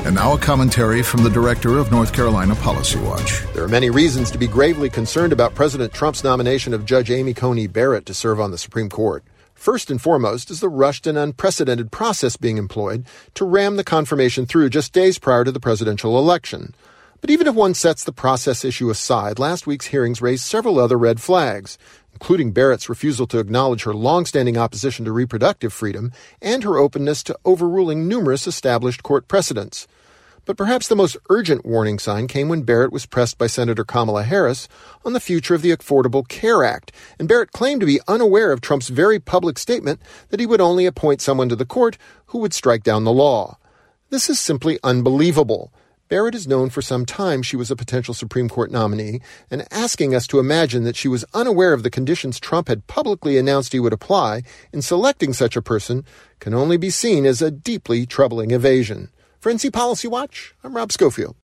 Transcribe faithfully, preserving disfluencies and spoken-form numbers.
And now a commentary from the director of North Carolina Policy Watch. There are many reasons to be gravely concerned about President Trump's nomination of Judge Amy Coney Barrett to serve on the Supreme Court. First and foremost is the rushed and unprecedented process being employed to ram the confirmation through just days prior to the presidential election. But even if one sets the process issue aside, last week's hearings raised several other red flags, including Barrett's refusal to acknowledge her longstanding opposition to reproductive freedom and her openness to overruling numerous established court precedents. But perhaps the most urgent warning sign came when Barrett was pressed by Senator Kamala Harris on the future of the Affordable Care Act, and Barrett claimed to be unaware of Trump's very public statement that he would only appoint someone to the court who would strike down the law. This is simply unbelievable. Barrett is known for some time she was a potential Supreme Court nominee, and asking us to imagine that she was unaware of the conditions Trump had publicly announced he would apply in selecting such a person can only be seen as a deeply troubling evasion. For N C Policy Watch, I'm Rob Schofield.